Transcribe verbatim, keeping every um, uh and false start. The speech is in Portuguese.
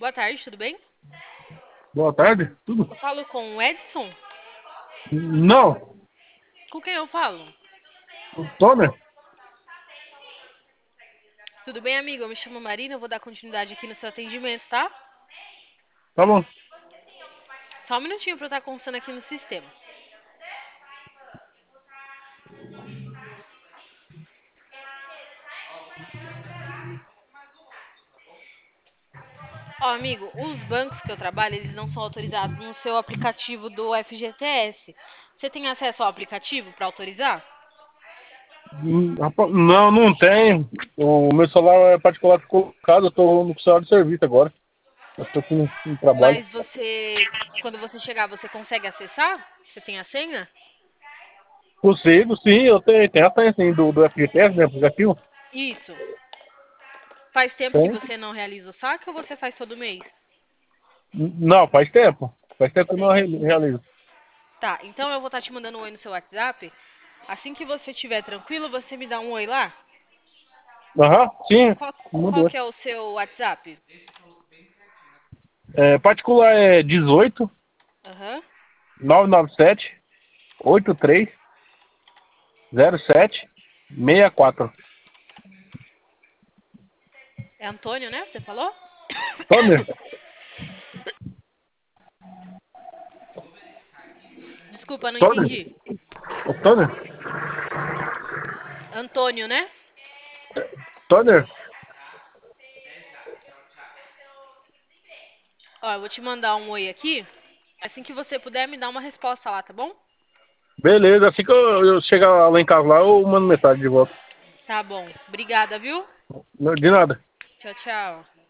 boa tarde, tudo bem? Boa tarde, tudo? Eu falo com o Edson? Não, Com quem eu falo? o Tomer? Tudo bem, amigo? Eu me chamo Marina, eu vou dar continuidade aqui no seu atendimento, tá? Tá bom. Só um minutinho pra eu estar constando aqui no sistema. Ó, amigo, os bancos que eu trabalho, eles não são autorizados no seu aplicativo do F G T S. Você tem acesso ao aplicativo para autorizar? Hum, rapaz, Não, não tem. O meu celular é particular colocado, eu tô no celular de serviço agora. Eu tô com um trabalho. Mas você, quando você chegar, você consegue acessar? Você tem a senha? Consigo, sim, eu tenho, tenho a senha assim, do, do F G T S, né, aplicativo. Isso. Faz tempo que Tem. você não realiza o saque ou você faz todo mês? N- Não, faz tempo. Faz tempo que eu não Tem. re- realizo. Tá, então eu vou estar te mandando um oi no seu WhatsApp. Assim que você estiver tranquilo, você me dá um oi lá. Aham, sim, Qual, qual mudou. que é o seu WhatsApp? É, particular é dezoito, Aham. nove nove sete, oito três zero sete seis quatro. É Antônio, né? Você falou? Tomer? Desculpa, não Tomer? entendi. O Tomer? Antônio, né? Tomer? Ó, eu vou te mandar um oi aqui. Assim que você puder, me dá uma resposta lá, tá bom? Beleza, assim que eu, eu chegar lá em casa lá, eu mando mensagem de volta. Tá bom. Obrigada, viu? Não, de nada. Tchau, tchau.